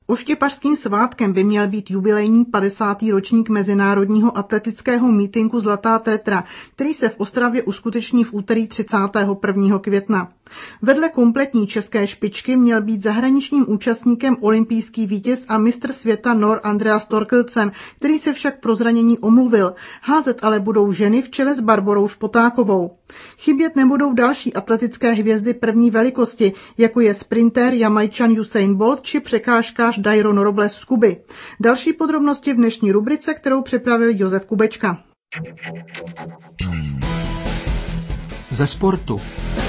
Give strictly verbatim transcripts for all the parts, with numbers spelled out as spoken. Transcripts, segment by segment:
Oštěpařským svátkem by měl být jubilejní padesátý ročník mezinárodního atletického mítinku Zlatá tetra, který se v Ostravě uskuteční v úterý třicátého prvního května. Vedle kompletní české špičky měl být zahraničním účastníkem olympijský vítěz a mistr světa Nor Andreas Thorkildsen, který se však pro zranění omluvil. Házet ale budou ženy v čele s Barborou Špotákovou. Chybět nebudou další atletické hvězdy první velikosti, jako je sprintér Jamajčan Usain Bolt či překážkář Dairon Robles z Kuby. Další podrobnosti v dnešní rubrice, kterou připravil Josef Kubečka. Ze sportu.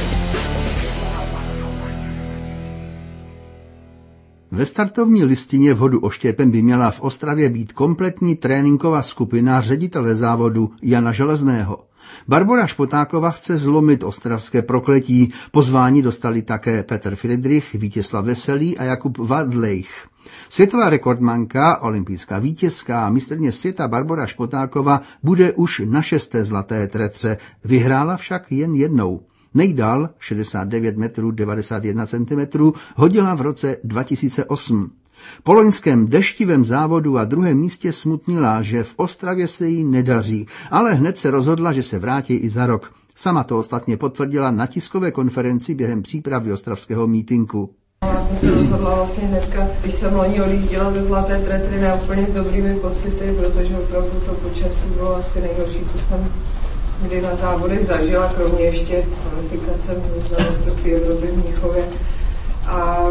Ve startovní listině vhodu oštěpem by měla v Ostravě být kompletní tréninková skupina ředitele závodu Jana Železného. Barbora Špotáková chce zlomit ostravské prokletí. Pozvání dostali také Petr Friedrich, Vítězslav Veselý a Jakub Vadlejch. Světová rekordmanka, olympijská vítězka a mistryně světa Barbora Špotáková bude už na šesté zlaté tretře. Vyhrála však jen jednou. Nejdál šedesát devět metrů devadesát jedna centimetrů hodila v roce dva tisíce osm. Po loňském deštivém závodu a druhém místě smutnila, že v Ostravě se jí nedaří, ale hned se rozhodla, že se vrátí i za rok. Sama to ostatně potvrdila na tiskové konferenci během přípravy ostravského mítinku. Já jsem se rozhodla vlastně hnedka, když jsem loni odjížděla ze Zlaté tretry, ne úplně s dobrými pocity, protože opravdu to počasí bylo asi nejhorší, co jsem kdy na závodech zažila, kromě ještě kvalifikace na mistrovství Evropy v Mnichově. A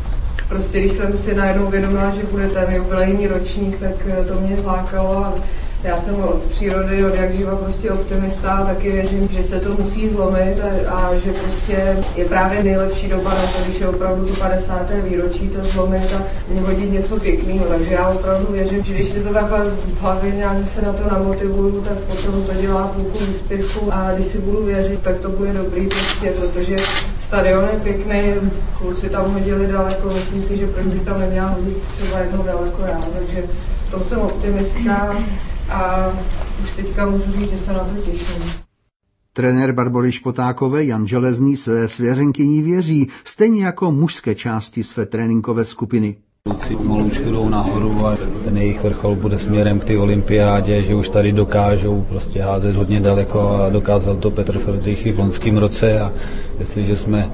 prostě když jsem si najednou uvědomila, že bude ten jubilejní ročník, tak to mě zlákalo a já jsem od přírody, od jak živa prostě optimista a taky věřím, že se to musí zlomit a, a že prostě je právě nejlepší doba na to, když je opravdu to padesáté výročí, to zlomit a vyhodit něco pěkného. Takže já opravdu věřím, že když si to takhle v hlavě nějak se na to namotivuju, tak potom to dělá půlku úspěchu a když si budu věřit, tak to bude dobrý prostě, protože stadion je pěkný, kluci tam hodili daleko, myslím si, že proč bych tam neměla hodit třeba jednou daleko já, takže v tom jsem optimistka. A už teďka můžu říct, že se na to těším. Trenér Barbory Špotákové Jan Železný své svěřenkyni věří, stejně jako mužské části své tréninkové skupiny. Kluci pomalučku jdou nahoru a ten jejich vrchol bude směrem k té olympiádě, že už tady dokážou prostě házet hodně daleko a dokázal to Petr Friedrich v loňském roce a jestliže jsme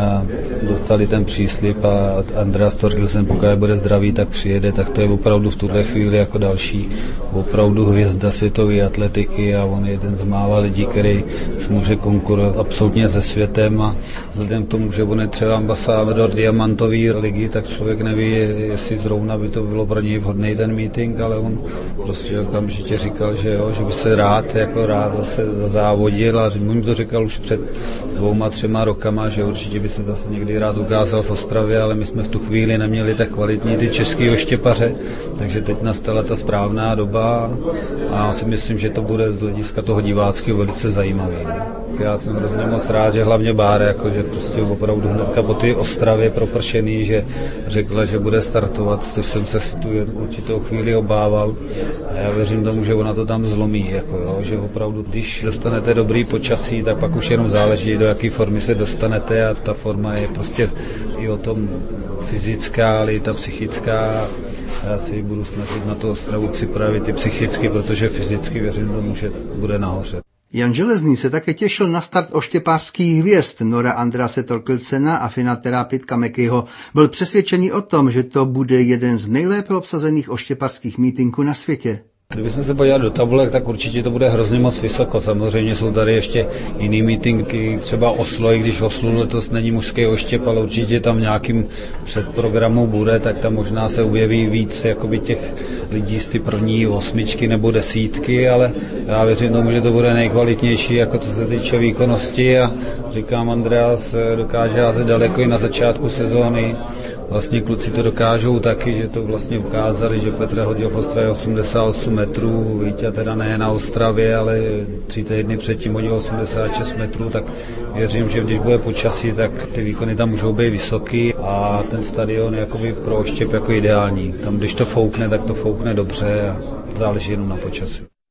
dostali ten příslib a Andreas Thorkildsen, pokud bude zdravý, tak přijede, tak to je opravdu v tuhle chvíli jako další opravdu hvězda světové atletiky a on je jeden z mála lidí, který může konkurovat absolutně se světem a vzhledem k tomu, že on je třeba ambasádor diamantové ligy, tak člověk neví, jestli zrovna by to bylo pro něj vhodný ten meeting, ale on prostě okamžitě říkal, že jo, že by se rád, jako rád zase závodil a on to říkal už před dvouma, třema rokama, že určitě by se zase někdy rád ukázal v Ostravě, ale my jsme v tu chvíli neměli tak kvalitní ty český oštěpaře, takže teď nastala ta správná doba a si myslím, že to bude z hlediska toho diváckého velice zajímavý. Já jsem hrozně moc rád, že hlavně Bára, jako, že prostě opravdu hnedka po té Ostravě propršený, že řekla, že bude startovat, což jsem se v tu určitou chvíli obával. A já věřím tomu, že ona to tam zlomí, jako, jo, že opravdu, když dostanete dobrý počasí, tak pak už jenom záleží, do jaké formy se dostanete a ta forma je prostě i o tom fyzická, ale i ta psychická. Já si budu snažit na tu Ostravu připravit i psychicky, protože fyzicky věřím tomu, že bude nahoře. Jan Železný se také těšil na start oštěpářských hvězd Nora Andrease Thorkildsena a Finatera Pitka Mekyho. Byl přesvědčený o tom, že to bude jeden z nejlépe obsazených oštěpářských mítinků na světě. Kdybychom se podívali do tabulek, tak určitě to bude hrozně moc vysoko. Samozřejmě jsou tady ještě jiný mítinky, třeba Oslo, i když v Oslu letos není mužský oštěp, ale určitě tam nějakým předprogramu bude, tak tam možná se objeví víc jakoby těch lidí z ty první osmičky nebo desítky, ale já věřím tomu, že to bude nejkvalitnější, jako co se týče výkonnosti a říkám, Andreas dokáže házet daleko i na začátku sezóny. Vlastně kluci to dokážou taky, že to vlastně ukázali, že Petr hodil v Ostravě osmdesát osm metrů, Vítě teda ne na Ostravě, ale tři týdny předtím hodil osmdesát šest metrů, tak věřím, že když bude počasí, tak ty výkony tam můžou být vysoký a ten stadion je jakoby pro oštěp jako ideální. Tam když to foukne, tak to foukne dobře a záleží jenom na počasí.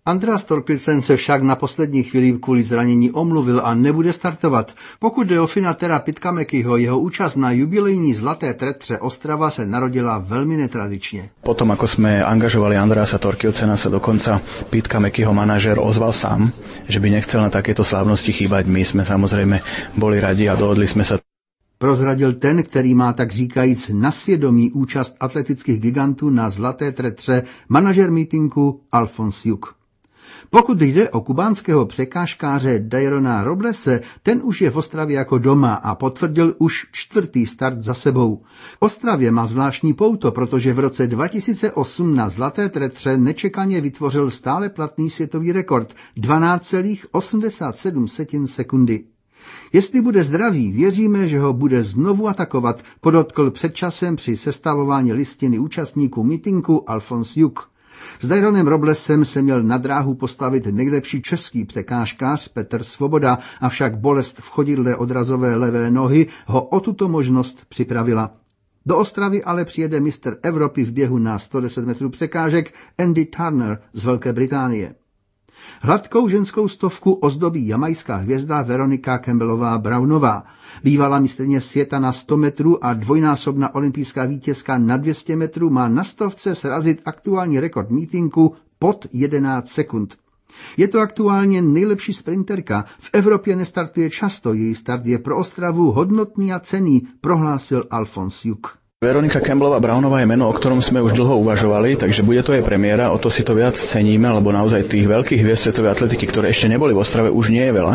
Andreas Thorkildsen se však na poslední chvíli kvůli zranění omluvil a nebude startovat. Pokud jde o Finatera Pitkamäkiho, jeho účast na jubilejní zlaté tretře Ostrava se narodila velmi netradičně. Potom, ako sme angažovali Andreasa Thorkildsena, sa dokonca Pitkamäkiho manažér ozval sám, že by nechcel na takéto slávnosti chýbať. My sme samozrejme boli radi a dohodli sme sa. Prozradil ten, který má tak říkajíc na svědomí účast atletických gigantů na zlaté tretře, manažer mítinku Alfons Juk. Pokud jde o kubánského překážkáře Dairona Roblese, ten už je v Ostravě jako doma a potvrdil už čtvrtý start za sebou. Ostravě má zvláštní pouto, protože v roce dva tisíce osm na zlaté tretře nečekaně vytvořil stále platný světový rekord dvanáct celá osmdesát sedm sekundy. Jestli bude zdravý, věříme, že ho bude znovu atakovat, podotkl před časem při sestavování listiny účastníků mítinku Alfons Juk. S Daironem Roblesem se měl na dráhu postavit nejlepší český překážkář Petr Svoboda, avšak bolest v chodidle odrazové levé nohy ho o tuto možnost připravila. Do Ostravy ale přijede mistr Evropy v běhu na sto deset metrů překážek Andy Turner z Velké Británie. Hladkou ženskou stovku ozdobí jamajská hvězda Veronika Campbellová Brownová. Bývalá mistryně světa na sto metrů a dvojnásobná olympijská vítězka na dvě stě metrů má na stovce srazit aktuální rekord mítinku pod jedenáct sekund. Je to aktuálně nejlepší sprinterka. V Evropě nestartuje často, její start je pro Ostravu hodnotný a cenný, prohlásil Alfons Juk. Veronika Campbellová Brownová je meno, o ktorom sme už dlho uvažovali, takže bude to jej premiéra, o to si to viac ceníme, lebo naozaj tých veľkých hviezd svetovej atletiky, ktoré ešte neboli v Ostrave, už nie je veľa.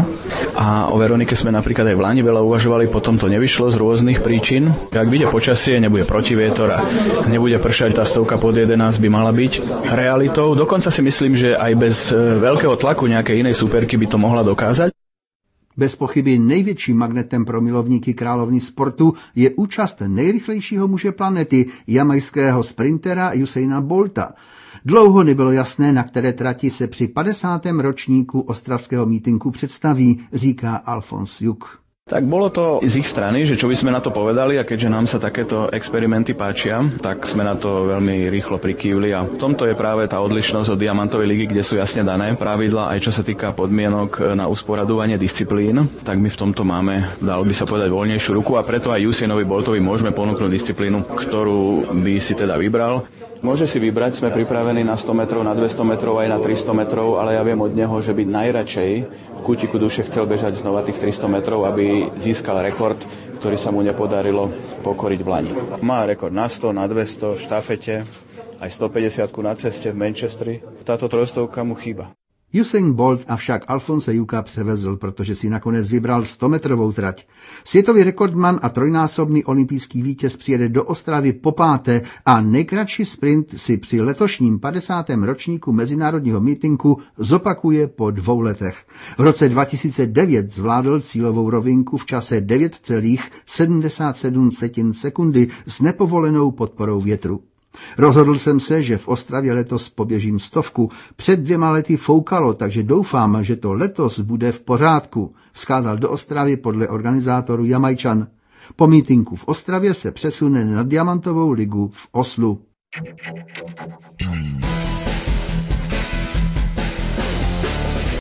A o Veronike sme napríklad aj v Lani veľa uvažovali, potom to nevyšlo z rôznych príčin. Ak vyjde počasie, nebude protivietor a nebude pršať, tá stovka pod jedenásť by mala byť realitou. Dokonca si myslím, že aj bez veľkého tlaku nejakej inej superky by to mohla dokázať. Bez pochyby největším magnetem pro milovníky královny sportu je účast nejrychlejšího muže planety, jamajského sprintera Usaina Bolta. Dlouho nebylo jasné, na které trati se při padesátém ročníku ostravského mítinku představí, říká Alfons Juk. Tak bolo to z ich strany, že čo by sme na to povedali, a keďže nám sa takéto experimenty páčia, tak sme na to veľmi rýchlo prikývli a v tomto je práve tá odlišnosť od diamantovej ligy, kde sú jasne dané pravidlá, aj čo sa týka podmienok na usporadovanie disciplín, tak my v tomto máme, dalo by sa povedať, voľnejšiu ruku a preto aj Usainovi Boltovi môžeme ponúknuť disciplínu, ktorú by si teda vybral. Môže si vybrať, sme pripravení na sto metrov, na dvesto metrov aj na tristo metrov, ale ja viem od neho, že by najradšej v kútiku duše chcel bežať znova tých tristo metrov, aby získal rekord, ktorý sa mu nepodarilo pokoriť v Lani. Má rekord na sto, na dvesto, v štafete, aj stopäťdesiat na ceste v Manchesteri. Táto trojstovka mu chýba. Usain Bolt avšak Alfonse Juka převezl, protože si nakonec vybral stometrovou trať. Světový rekordman a trojnásobný olympijský vítěz přijede do Ostravy popáté a nejkratší sprint si při letošním padesátém ročníku mezinárodního mítinku zopakuje po dvou letech. V roce dva tisíce devět zvládl cílovou rovinku v čase devět celá sedmdesát sedm sekundy s nepovolenou podporou větru. Rozhodl jsem se, že v Ostravě letos poběžím stovku. Před dvěma lety foukalo, takže doufám, že to letos bude v pořádku, vzkázal do Ostravy podle organizátorů Jamajčan. Po mítinku v Ostravě se přesune na diamantovou ligu v Oslu.